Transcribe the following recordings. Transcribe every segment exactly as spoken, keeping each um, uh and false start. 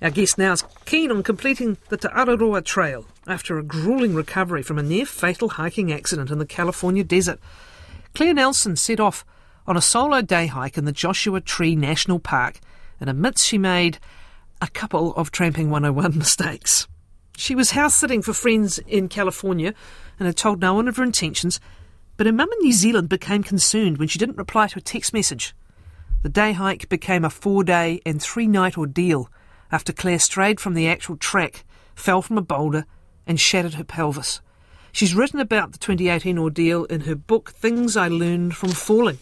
Our guest now is keen on completing the Te Araroa Trail after a gruelling recovery from a near-fatal hiking accident in the California desert. Claire Nelson set off on a solo day hike in the Joshua Tree National Park and admits she made a couple of Tramping one oh one mistakes. She was house-sitting for friends in California and had told no one of her intentions, but her mum in New Zealand became concerned when she didn't reply to a text message. The day hike became a four-day and three-night ordeal after Claire strayed from the actual track, fell from a boulder and shattered her pelvis. She's written about the twenty eighteen ordeal in her book Things I Learned from Falling.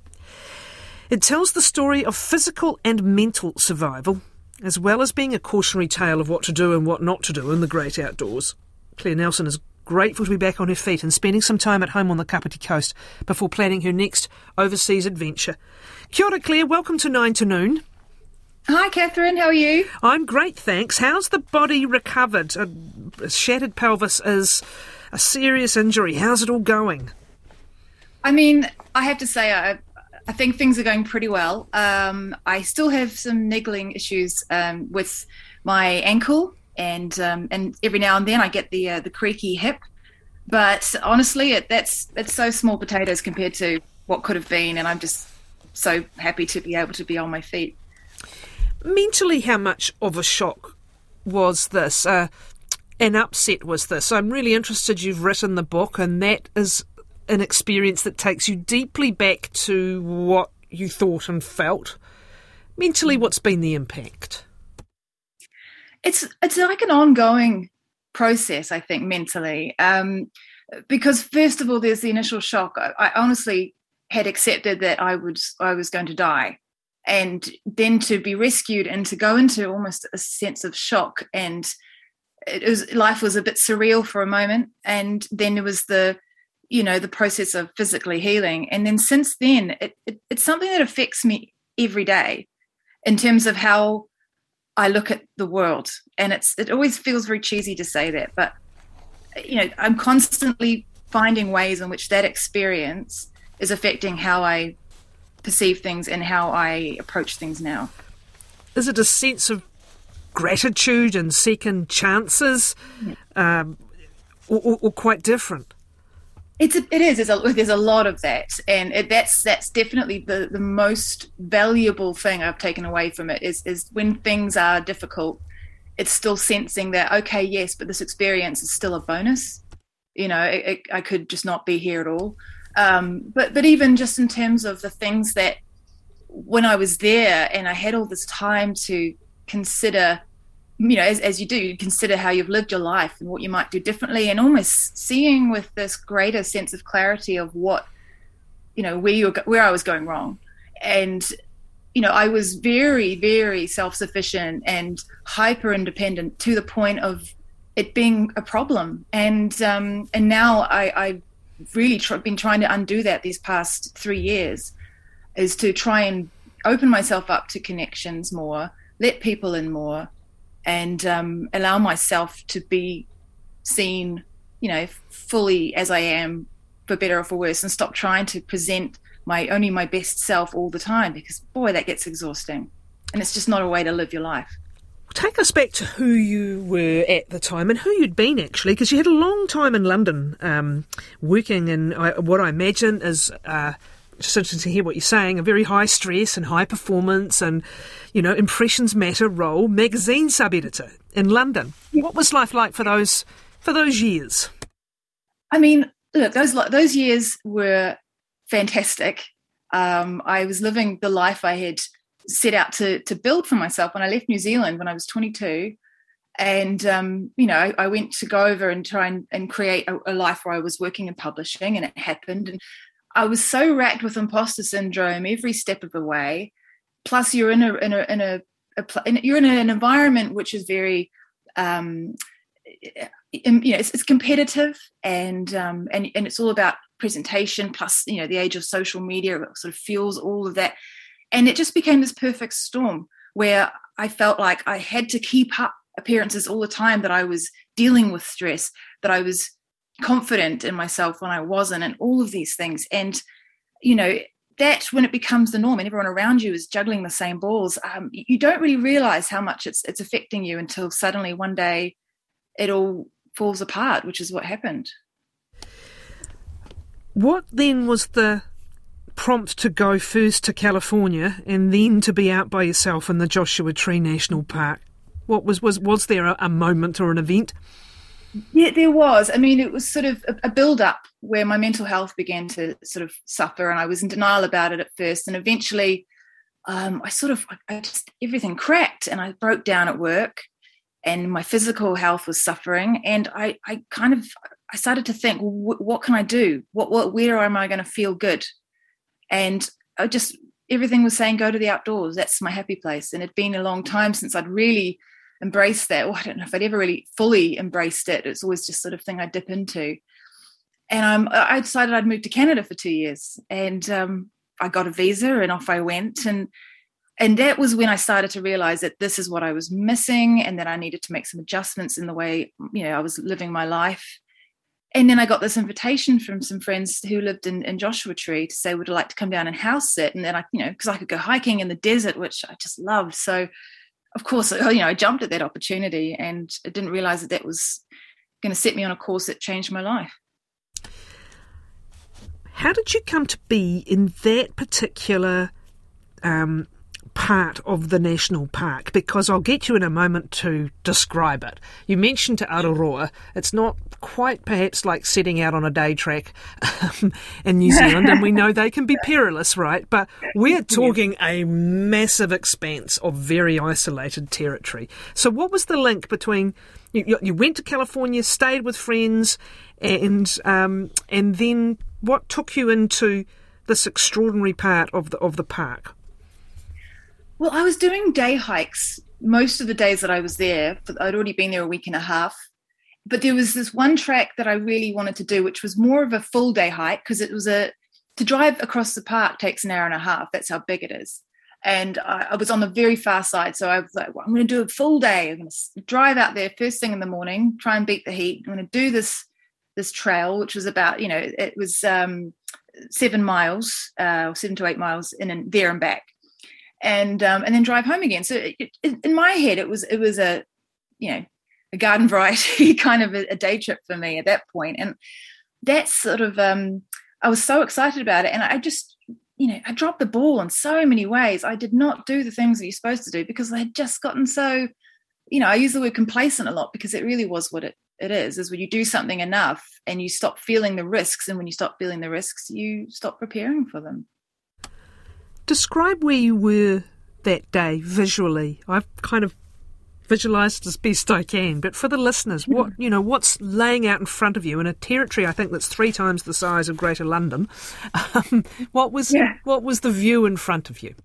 It tells the story of physical and mental survival, as well as being a cautionary tale of what to do and what not to do in the great outdoors. Claire Nelson is grateful to be back on her feet and spending some time at home on the Kapiti Coast before planning her next overseas adventure. Kia ora, Claire. Welcome to Nine to Noon. Hi, Catherine. How are you? I'm great, thanks. How's the body recovered? A, a shattered pelvis is a serious injury. How's it all going? I mean, I have to say, I, I think things are going pretty well. Um, I still have some niggling issues um, with my ankle, and um, and every now and then I get the uh, the creaky hip. But honestly, it, that's that's so small potatoes compared to what could have been, and I'm just so happy to be able to be on my feet. Mentally, how much of a shock was this? Uh, an upset was this? I'm really interested. You've written the book, and that is an experience that takes you deeply back to what you thought and felt. Mentally, what's been the impact? It's it's like an ongoing process, I think, mentally, um, because first of all, there's the initial shock. I, I honestly had accepted that I would I was going to die. And then to be rescued and to go into almost a sense of shock, and it was life was a bit surreal for a moment, and then there was the, you know, the process of physically healing, and then since then, it, it, it's something that affects me every day, in terms of how I look at the world, and it's it always feels very cheesy to say that, but you know, I'm constantly finding ways in which that experience is affecting how I perceive things and how I approach things now. Is it a sense of gratitude and second chances, yeah. um, or, or, or quite different? It's a, it is. There's a, there's a lot of that, and it, that's that's definitely the, the most valuable thing I've taken away from it. Is is when things are difficult, it's still sensing that, okay, yes, but this experience is still a bonus. You know, it, it, I could just not be here at all. Um, but but even just in terms of the things that when I was there and I had all this time to consider, you know, as, as you do, you consider how you've lived your life and what you might do differently, and almost seeing with this greater sense of clarity of what, you know, where you where I was going wrong. And, you know, I was very, very self-sufficient and hyper independent to the point of it being a problem. And um, and now I, I really tr- been trying to undo that these past three years, is to try and open myself up to connections more, let people in more, and um, allow myself to be seen, you know, fully as I am, for better or for worse, and stop trying to present my only my best self all the time, because boy, that gets exhausting, and it's just not a way to live your life. Take us back to who you were at the time and who you'd been, actually, because you had a long time in London um, working in uh, what I imagine is, uh, just interested to hear what you're saying, a very high stress and high performance and, you know, impressions matter role, magazine sub-editor in London. What was life like for those for those years? I mean, look, those those years were fantastic. Um, I was living the life I had set out to to build for myself when I left New Zealand when I was twenty-two, and um, you know, I, I went to go over and try and, and create a, a life where I was working in publishing, and it happened. And I was so racked with imposter syndrome every step of the way. Plus, you're in a in a in a, a in, you're in an environment which is very, um, you know, it's, it's competitive, and um, and and it's all about presentation. Plus, you know, the age of social media sort of fuels all of that. And it just became this perfect storm where I felt like I had to keep up appearances all the time, that I was dealing with stress, that I was confident in myself when I wasn't, and all of these things. And, you know, that when it becomes the norm and everyone around you is juggling the same balls, um, you don't really realize how much it's it's affecting you until suddenly one day it all falls apart, which is what happened. What then was the prompt to go first to California and then to be out by yourself in the Joshua Tree National Park? What was was was there a, a moment or an event? Yeah, there was. I mean, it was sort of a, a build-up where my mental health began to sort of suffer, and I was in denial about it at first, and eventually um, I sort of, I just, everything cracked, and I broke down at work, and my physical health was suffering, and I, I kind of, I started to think, well, what can I do? What, what, where am I going to feel good? And I just, everything was saying, go to the outdoors. That's my happy place. And it'd been a long time since I'd really embraced that. Well, I don't know if I'd ever really fully embraced it. It's always just sort of thing I dip into. And um, I decided I'd move to Canada for two years. And um, I got a visa and off I went. And and that was when I started to realize that this is what I was missing and that I needed to make some adjustments in the way, you know, I was living my life. And then I got this invitation from some friends who lived in, in Joshua Tree to say, would I like to come down and house sit? And then I, you know, because I could go hiking in the desert, which I just loved. So of course, you know, I jumped at that opportunity, and I didn't realize that that was going to set me on a course that changed my life. How did you come to be in that particular um, part of the national park? Because I'll get you in a moment to describe it. You mentioned Te Araroa. It's not quite perhaps like setting out on a day track um, in New Zealand, and we know they can be perilous, right? But we're talking a massive expanse of very isolated territory. So what was the link between, you, you went to California, stayed with friends, and um, and then what took you into this extraordinary part of the of the park? Well, I was doing day hikes most of the days that I was there. I'd already been there a week and a half. But there was this one track that I really wanted to do, which was more of a full day hike, because it was a, to drive across the park takes an hour and a half. That's how big it is. And I, I was on the very far side. So I was like, well, I'm going to do a full day. I'm going to drive out there first thing in the morning, try and beat the heat. I'm going to do this, this trail, which was about, you know, it was um, seven miles, uh, or seven to eight miles in and there and back. And um, and then drive home again. So it, it, in my head, it was it was a, you know, a garden variety kind of a, a day trip for me at that point. And that's sort of, um, I was so excited about it. And I just, you know, I dropped the ball in so many ways. I did not do the things that you're supposed to do because I had just gotten so, you know, I use the word complacent a lot because it really was what it, it is, is when you do something enough and you stop feeling the risks. And when you stop feeling the risks, you stop preparing for them. Describe where you were that day visually. I've kind of visualised as best I can, but for the listeners, what you know, what's laying out in front of you in a territory I think that's three times the size of Greater London? Um, what was yeah. what was the view in front of you?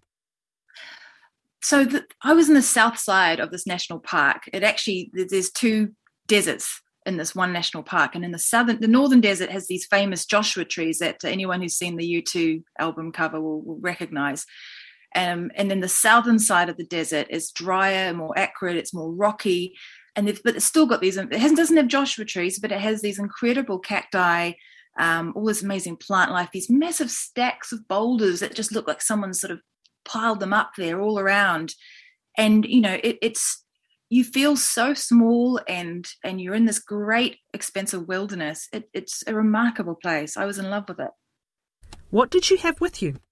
So the, I was in the south side of this national park. It actually there's two deserts in this one national park, and in the southern, the northern desert has these famous Joshua trees that anyone who's seen the U two album cover will, will recognise. Um, and then the southern side of the desert is drier, more acrid, it's more rocky, and but it's still got these. It hasn't doesn't have Joshua trees, but it has these incredible cacti, um, all this amazing plant life, these massive stacks of boulders that just look like someone sort of piled them up there all around. And you know, it, it's you feel so small, and and you're in this great expansive wilderness. It, it's a remarkable place. I was in love with it. What did you have with you?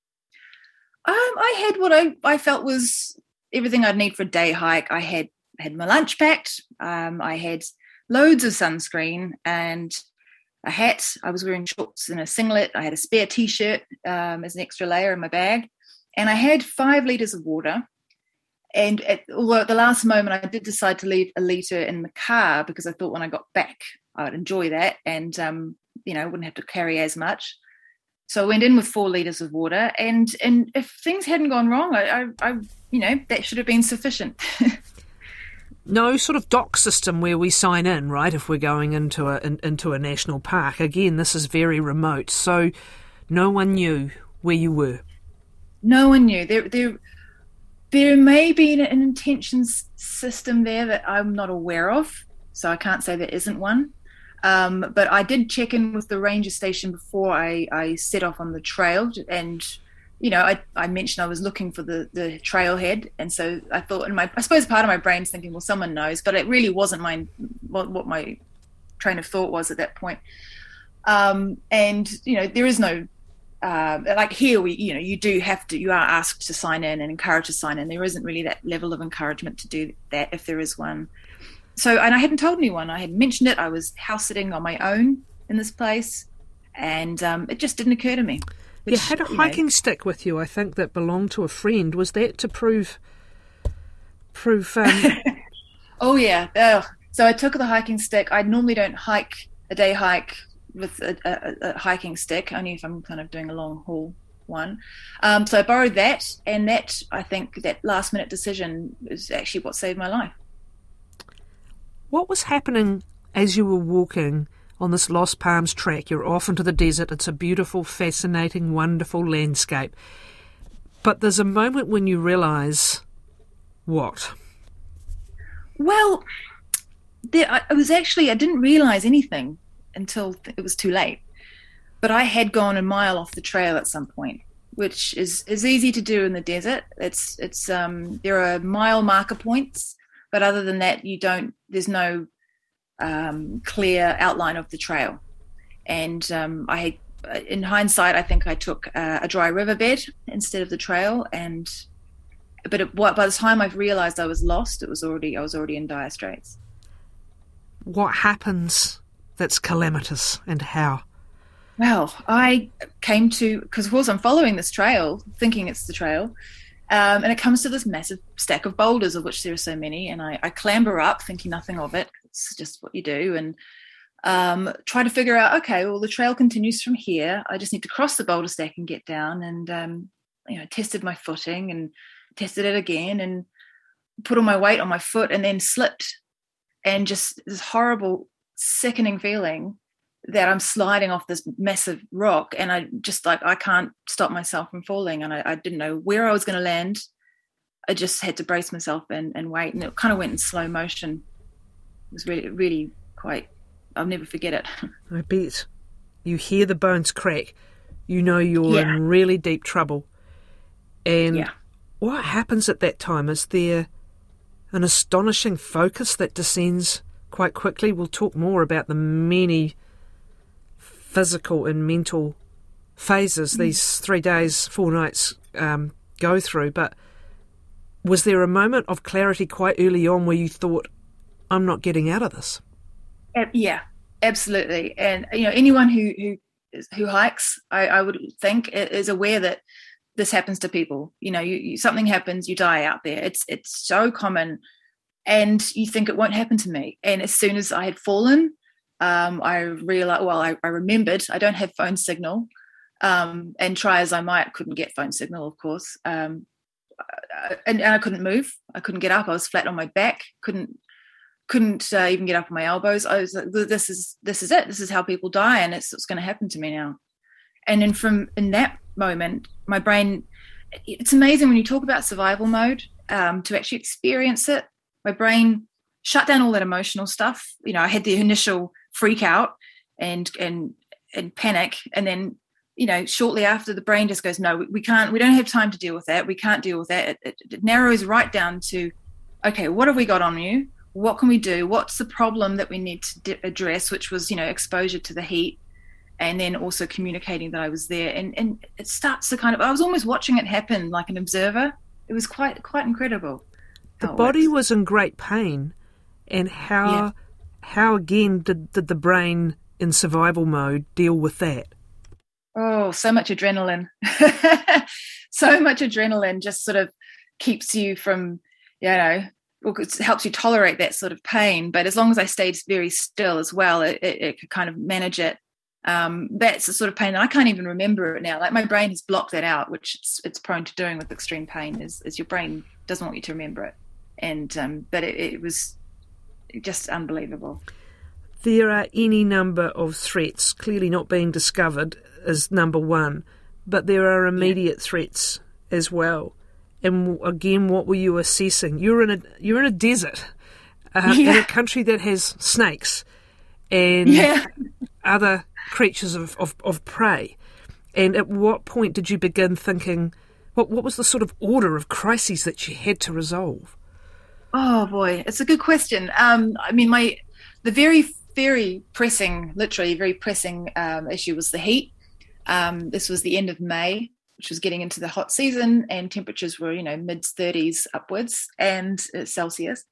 Um, I had what I, I felt was everything I'd need for a day hike. I had had my lunch packed. Um, I had loads of sunscreen and a hat. I was wearing shorts and a singlet. I had a spare T-shirt um, as an extra layer in my bag. And I had five litres of water. And at, although at the last moment, I did decide to leave a litre in the car because I thought when I got back, I would enjoy that and, um, you know, wouldn't have to carry as much. So I went in with four litres of water, and, and if things hadn't gone wrong, I, I, I you know, that should have been sufficient. No sort of dock system where we sign in, right, if we're going into a in, into a national park. Again, this is very remote, so no one knew where you were. No one knew. There, there, there may be an intentions system there that I'm not aware of, so I can't say there isn't one. Um, but I did check in with the ranger station before I, I set off on the trail, and you know, I, I mentioned I was looking for the, the trailhead, and so I thought, and my I suppose part of my brain's thinking, well, someone knows, but it really wasn't my what, what my train of thought was at that point. Um, and you know, there is no uh, like here we, you know, you do have to, you are asked to sign in and encouraged to sign in. There isn't really that level of encouragement to do that if there is one. So, and I hadn't told anyone. I had mentioned it. I was house sitting on my own in this place, and um, it just didn't occur to me. Which, you had a hiking know, stick with you, I think, that belonged to a friend. Was that to prove... prove? Um... oh, yeah. Uh, so I took the hiking stick. I normally don't hike a day hike with a, a, a hiking stick, only if I'm kind of doing a long haul one. Um, so I borrowed that, and that, I think, that last-minute decision is actually what saved my life. What was happening as you were walking on this Lost Palms trek? You're off into the desert. It's a beautiful, fascinating, wonderful landscape. But there's a moment when you realise what? Well, there, I was actually, I didn't realise anything until it was too late. But I had gone a mile off the trail at some point, which is, is easy to do in the desert. It's it's um, there are mile marker points, but other than that, you don't. There's no Um, clear outline of the trail. And um, I had, in hindsight, I think I took uh, a dry riverbed instead of the trail. And but it, by the time I've realised I was lost, it was already I was already in dire straits. What happens that's calamitous, and how? Well, I came to, because of course I'm following this trail, thinking it's the trail, um, and it comes to this massive stack of boulders, of which there are so many, and I, I clamber up, thinking nothing of it. It's just what you do, and um, try to figure out, okay, well, the trail continues from here. I just need to cross the boulder stack and get down. And, um, you know, tested my footing and tested it again and put all my weight on my foot and then slipped. And just this horrible, sickening feeling that I'm sliding off this massive rock. And I just like, I can't stop myself from falling. And I, I didn't know where I was going to land. I just had to brace myself and, and wait. And it kind of went in slow motion. It was really, really quite, I'll never forget it. I bet. You hear the bones crack. You know you're yeah. in really deep trouble. And yeah. what happens at that time? Is there an astonishing focus that descends quite quickly? We'll talk more about the many physical and mental phases mm. these three days, four nights um, go through. But was there a moment of clarity quite early on where you thought, I'm not getting out of this? Uh, yeah, absolutely. And, you know, anyone who who, who hikes, I, I would think, is aware that this happens to people. You know, you, you, something happens, you die out there. It's it's so common, and you think it won't happen to me. And as soon as I had fallen, um, I realized, well, I, I remembered I don't have phone signal, um, and try as I might, couldn't get phone signal, of course. Um, and, and I couldn't move. I couldn't get up. I was flat on my back. Couldn't. couldn't uh, even get up on my elbows. I was like, this is this is it. This is how people die, and it's what's going to happen to me now. And then from in that moment, my brain, it's amazing when you talk about survival mode, um, to actually experience it. My brain shut down all that emotional stuff. You know, I had the initial freak out and and and panic, and then, you know, shortly after, the brain just goes, no, we, we can't, we don't have time to deal with that. We can't deal with that. It, it, it narrows right down to, okay, what have we got on you? What can we do? What's the problem that we need to di- address, which was, you know, exposure to the heat, and then also communicating that I was there. And, and it starts to kind of, I was almost watching it happen like an observer. It was quite quite incredible. The body was in great pain. And how, yeah. how again, did, did the brain in survival mode deal with that? Oh, so much adrenaline. So much adrenaline just sort of keeps you from, you know, it helps you tolerate that sort of pain. But as long as I stayed very still as well, it, it, it could kind of manage it. Um, that's the sort of pain that I can't even remember it now. Like, my brain has blocked that out, which it's, it's prone to doing with extreme pain, is, is your brain doesn't want you to remember it. And um, but it, it was just unbelievable. There are any number of threats. Clearly not being discovered is number one, but there are immediate yeah. threats as well. And again, what were you assessing? You're in a you're in a desert, uh, yeah. in a country that has snakes, and yeah. other creatures of, of, of prey. And at what point did you begin thinking, what what was the sort of order of crises that you had to resolve? Oh boy, it's a good question. Um, I mean, my the very very pressing, literally very pressing um, issue was the heat. Um, this was the end of May, which was getting into the hot season, and temperatures were, you know, mid thirties upwards and uh, Celsius.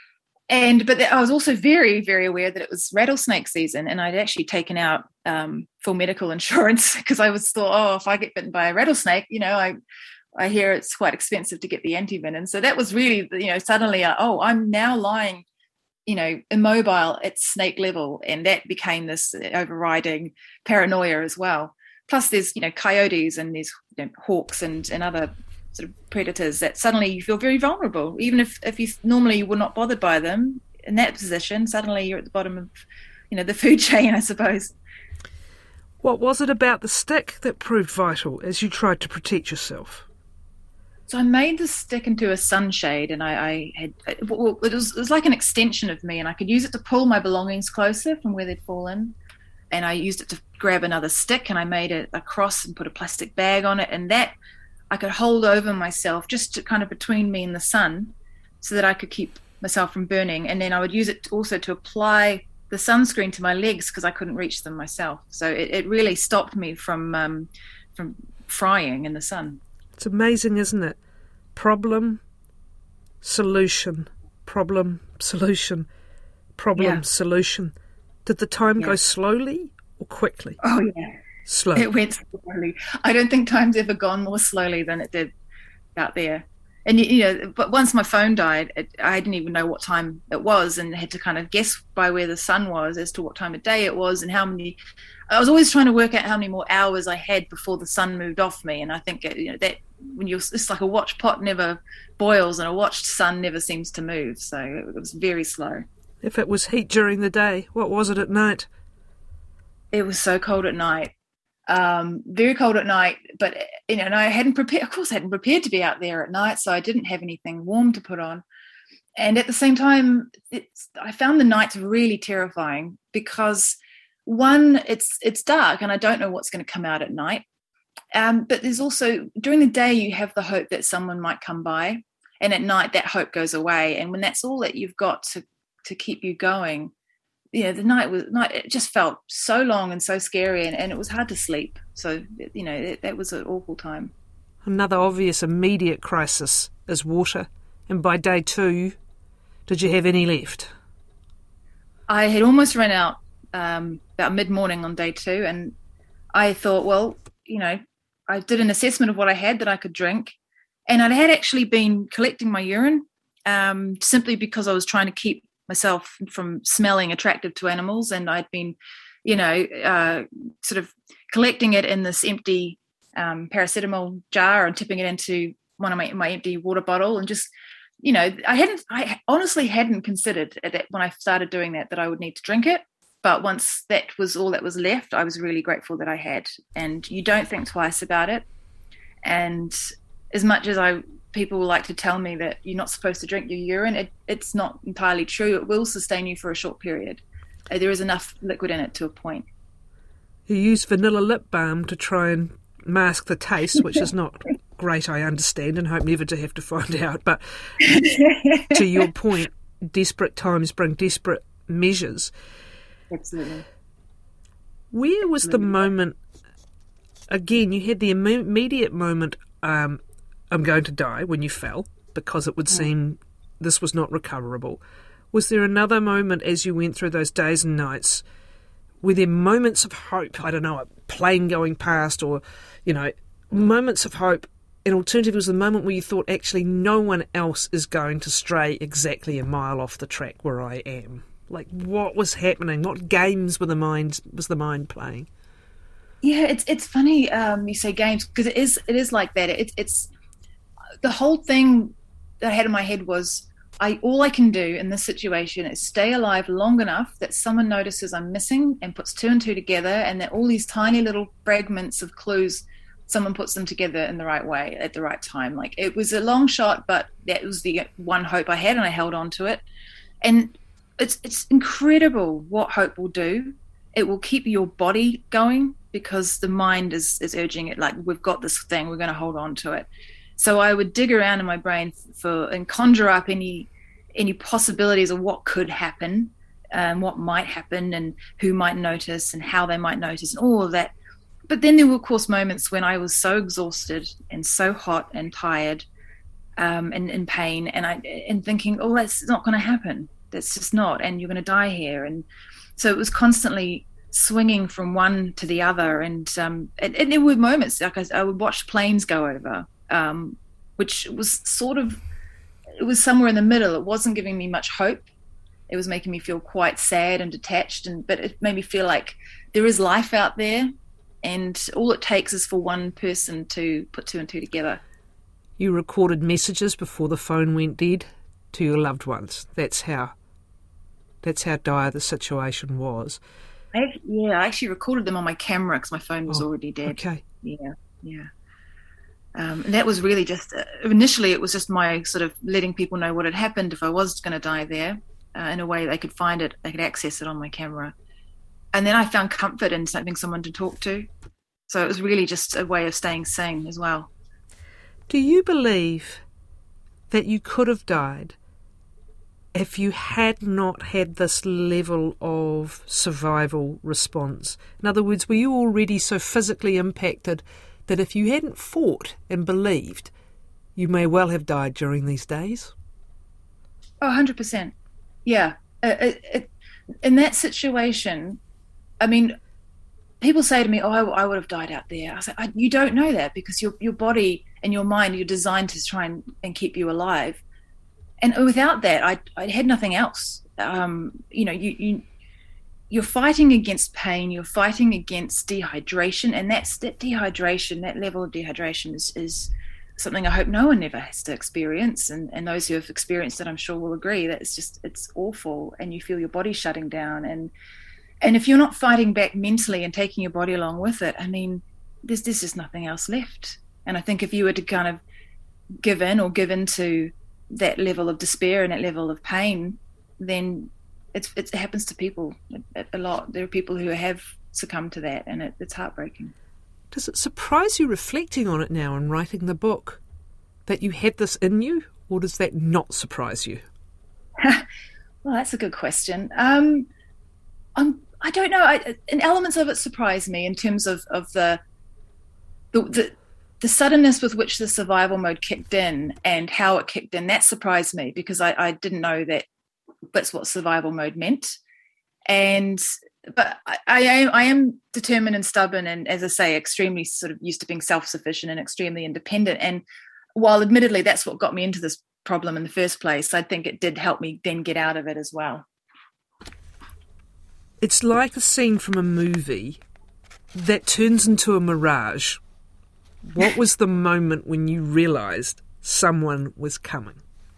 And but I was also very, very aware that it was rattlesnake season, and I'd actually taken out um, full medical insurance because I was thought, oh, if I get bitten by a rattlesnake, you know, I I hear it's quite expensive to get the antivenom. So that was really, you know, suddenly, uh, oh, I'm now lying, you know, immobile at snake level, and that became this overriding paranoia as well. Plus, there's, you know, coyotes and there's, you know, hawks and and other sort of predators that suddenly you feel very vulnerable. Even if, if you normally you were not bothered by them in that position, suddenly you're at the bottom of, you know, the food chain, I suppose. What was it about the stick that proved vital as you tried to protect yourself? So I made the stick into a sunshade, and I, I had, well, it was, it was like an extension of me, and I could use it to pull my belongings closer from where they'd fallen. And I used it to grab another stick, and I made it a cross and put a plastic bag on it, and that I could hold over myself just to kind of between me and the sun so that I could keep myself from burning. And then I would use it also to apply the sunscreen to my legs because I couldn't reach them myself. So it, it really stopped me from um, from frying in the sun. It's amazing, isn't it? Problem, solution, problem, solution, problem, Yeah. solution. Did the time Yeah. go slowly or quickly? Oh, yeah. Slow. It went slowly. I don't think time's ever gone more slowly than it did out there. And, you know, but once my phone died, it, I didn't even know what time it was, and had to kind of guess by where the sun was as to what time of day it was and how many. I was always trying to work out how many more hours I had before the sun moved off me. And I think, you know, that when you're, it's like a watch pot never boils and a watched sun never seems to move. So it was very slow. If it was heat during the day, what was it at night? It was so cold at night. Um, very cold at night, but, you know, and I hadn't prepared, of course I hadn't prepared to be out there at night, so I didn't have anything warm to put on. And at the same time, it's, I found the nights really terrifying because, one, it's it's dark and I don't know what's going to come out at night. Um, but there's also, during the day, you have the hope that someone might come by, and at night that hope goes away. And when that's all that you've got to, to keep you going, you know, the night was night. It just felt so long and so scary, and, and it was hard to sleep. So, you know, it, that was an awful time. Another obvious immediate crisis is water. And by day two, did you have any left? I had almost run out um, about mid-morning on day two, and I thought, well, you know, I did an assessment of what I had that I could drink, and I had actually been collecting my urine um, simply because I was trying to keep myself from smelling attractive to animals, and I'd been, you know, uh, sort of collecting it in this empty um, paracetamol jar and tipping it into one of my my empty water bottle, and just, you know, I hadn't, I honestly hadn't considered that when I started doing that that I would need to drink it. But once that was all that was left, I was really grateful that I had. And you don't think twice about it. And as much as I people like to tell me that you're not supposed to drink your urine, it, it's not entirely true. It will sustain you for a short period. Uh, there is enough liquid in it to a point. You use vanilla lip balm to try and mask the taste, which is not great, I understand, and hope never to have to find out. But to your point, desperate times bring desperate measures. Absolutely. Where was Absolutely. the moment, again, you had the imme- immediate moment, um, I'm going to die, when you fell, because it would seem this was not recoverable. Was there another moment as you went through those days and nights, were there moments of hope, I don't know, a plane going past, or, you know, moments of hope, and alternatively was the moment where you thought, actually, no one else is going to stray exactly a mile off the track where I am? Like, what was happening? What games were the mind, was the mind playing? Yeah, it's it's funny um, you say games, because it is it is like that. It's it's the whole thing that I had in my head was, I all I can do in this situation is stay alive long enough that someone notices I'm missing and puts two and two together, and that all these tiny little fragments of clues, someone puts them together in the right way at the right time. Like, it was a long shot, but that was the one hope I had, and I held on to it. And it's it's incredible what hope will do. It will keep your body going because the mind is is urging it, like, we've got this thing, we're going to hold on to it. So I would dig around in my brain for and conjure up any any possibilities of what could happen, and what might happen, and who might notice, and how they might notice, and all of that. But then there were, of course, moments when I was so exhausted and so hot and tired, um, and in pain, and I and thinking, oh, that's not going to happen. That's just not, and you're going to die here. And so it was constantly swinging from one to the other. And um, and, and there were moments like I, I would watch planes go over, um, which was sort of, it was somewhere in the middle. It wasn't giving me much hope. It was making me feel quite sad and detached, and but it made me feel like there is life out there, and all it takes is for one person to put two and two together. You recorded messages before the phone went dead to your loved ones. That's how. That's how dire the situation was. I, yeah, I actually recorded them on my camera because my phone was oh, already dead. Okay. Yeah, yeah. Um, and that was really just uh, initially it was just my sort of letting people know what had happened if I was going to die there. Uh, in a way they could find it, they could access it on my camera. And then I found comfort in having someone to talk to. So it was really just a way of staying sane as well. Do you believe that you could have died if you had not had this level of survival response? In other words, were you already so physically impacted that if you hadn't fought and believed, you may well have died during these days? Oh, one hundred percent. Yeah. Uh, it, it, in that situation, I mean, people say to me, oh, I, I would have died out there. I say, I, you don't know that because your your body and your mind, you're designed to try and, and keep you alive. And without that, I, I had nothing else. Um, you know, you, you, you're fighting against pain, you're fighting against dehydration, and that's that dehydration, that level of dehydration is, is something I hope no one ever has to experience, and, and those who have experienced it I'm sure will agree that it's just it's awful, and you feel your body shutting down, and and if you're not fighting back mentally and taking your body along with it, I mean there's there's just nothing else left. And I think if you were to kind of give in or give into that level of despair and that level of pain, then it's, it happens to people a lot. There are people who have succumbed to that, and it, it's heartbreaking. Does it surprise you reflecting on it now and writing the book that you had this in you, or does that not surprise you? Well, that's a good question. Um, I'm, I don't know. I, and elements of it surprise me in terms of, of the, the the the suddenness with which the survival mode kicked in and how it kicked in. That surprised me because I, I didn't know that that's what survival mode meant. And but I, I am I am determined and stubborn, and as I say, extremely sort of used to being self-sufficient and extremely independent. And while admittedly that's what got me into this problem in the first place, I think it did help me then get out of it as well. It's like a scene from a movie that turns into a mirage. What was the moment when you realised someone was coming?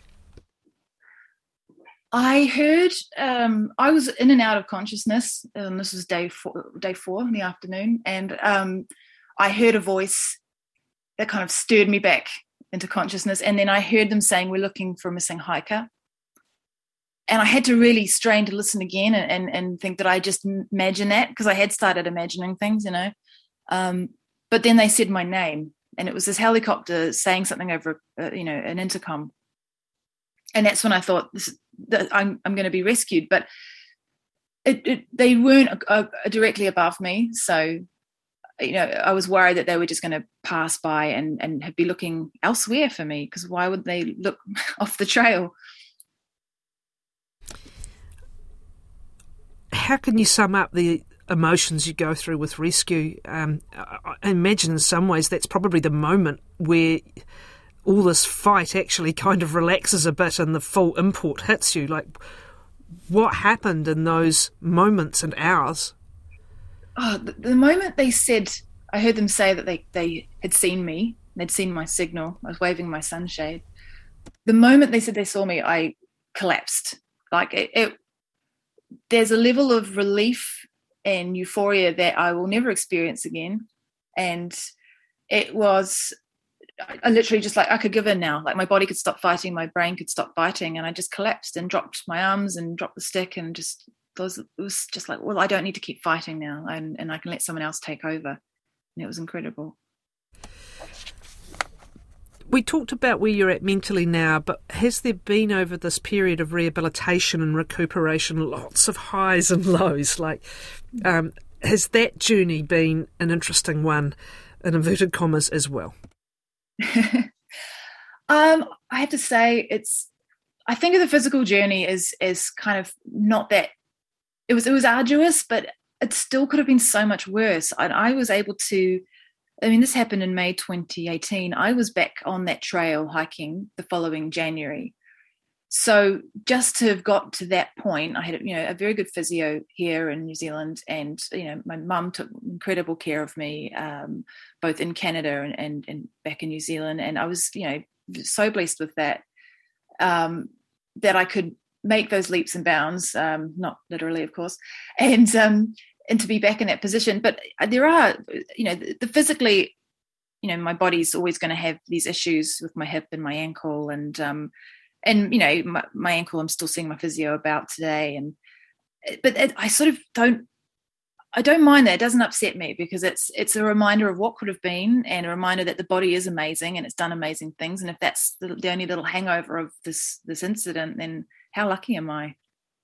I heard, um, I was in and out of consciousness, and this was day four, day four in the afternoon, and um, I heard a voice that kind of stirred me back into consciousness, and then I heard them saying, we're looking for a missing hiker. And I had to really strain to listen again and, and, and think that I just imagine that, because I had started imagining things, you know. Um, but then they said my name, and it was this helicopter saying something over, uh, you know, an intercom. And that's when I thought, this, that I'm I'm going to be rescued. But it, it, they weren't uh, directly above me, so you know I was worried that they were just going to pass by and and be looking elsewhere for me, because why would they look off the trail? How can you sum up the emotions you go through with rescue? Um, I imagine in some ways that's probably the moment where all this fight actually kind of relaxes a bit and the full import hits you. Like, what happened in those moments and hours? Oh, the, the moment they said, I heard them say that they, they had seen me, they'd seen my signal, I was waving my sunshade. The moment they said they saw me, I collapsed. Like, it, it there's a level of relief and euphoria that I will never experience again. And it was I literally just like, I could give in now. Like my body could stop fighting, my brain could stop fighting, and I just collapsed and dropped my arms and dropped the stick and just, those, it was just like, well, I don't need to keep fighting now, and, and I can let someone else take over. And it was incredible. We talked about where you're at mentally now, but has there been over this period of rehabilitation and recuperation lots of highs and lows? Like, um, has that journey been an interesting one, in inverted commas, as well? um, I have to say, it's. I think of the physical journey as as kind of not that. It was it was arduous, but it still could have been so much worse. And I was able to. I mean, this happened in May twenty eighteen. I was back on that trail hiking the following January. So just to have got to that point, I had, you know, a very good physio here in New Zealand, and, you know, my mum took incredible care of me, um, both in Canada and, and, and back in New Zealand. And I was, you know, so blessed with that, um, that I could make those leaps and bounds, um, not literally, of course, and, um, and to be back in that position. But there are, you know, the, the physically, you know, my body's always going to have these issues with my hip and my ankle, and, um, and, you know, my, my ankle, I'm still seeing my physio about today. And, but it, I sort of don't, I don't mind that. It doesn't upset me, because it's, it's a reminder of what could have been, and a reminder that the body is amazing and it's done amazing things. And if that's the, the only little hangover of this, this incident, then how lucky am I?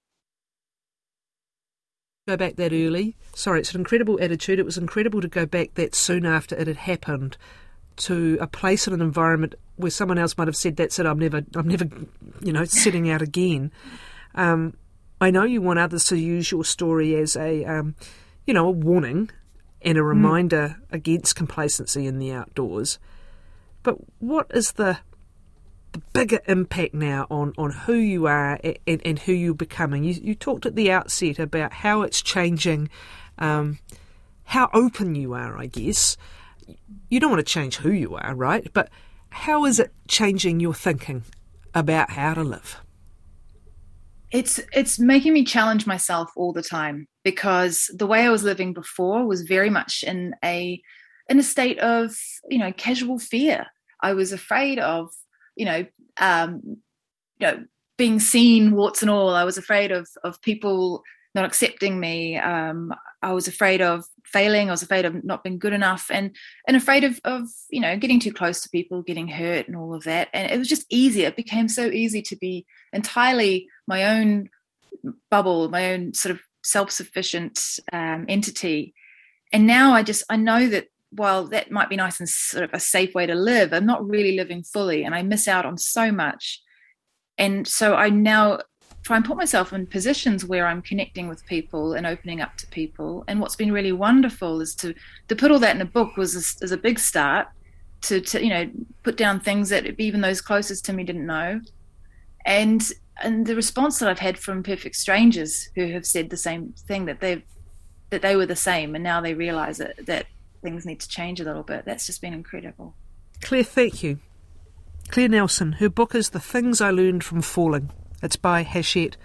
Go back that early. Sorry, it's an incredible attitude. It was incredible to go back that soon after it had happened, to a place and an environment where someone else might have said, that's it, I'm never, I'm never, you know, setting out again. Um, I know you want others to use your story as a, um, you know, a warning and a reminder mm. against complacency in the outdoors. But what is the the bigger impact now on, on who you are and, and who you're becoming? You, you talked at the outset about how it's changing, um, how open you are, I guess. You don't want to change who you are, right? But how is it changing your thinking about how to live? It's it's making me challenge myself all the time, because the way I was living before was very much in a in a state of, you know, casual fear. I was afraid of, you know, um, you know, being seen, warts and all. I was afraid of of people not accepting me. Um, I was afraid of failing. I was afraid of not being good enough, and and afraid of of you know, getting too close to people, getting hurt, and all of that. And it was just easy. It became so easy to be entirely my own bubble, my own sort of self-sufficient um, entity. And now I just I know that while that might be nice and sort of a safe way to live, I'm not really living fully, and I miss out on so much. And so I now try and put myself in positions where I'm connecting with people and opening up to people. And what's been really wonderful is to to put all that in a book was a, is a big start to, to, you know, put down things that even those closest to me didn't know. And and the response that I've had from perfect strangers who have said the same thing, that they've that they were the same, and now they realize that, that things need to change a little bit. That's just been incredible. Claire, thank you. Claire Nelson, her book is The Things I Learned from Falling. It's by Hachette.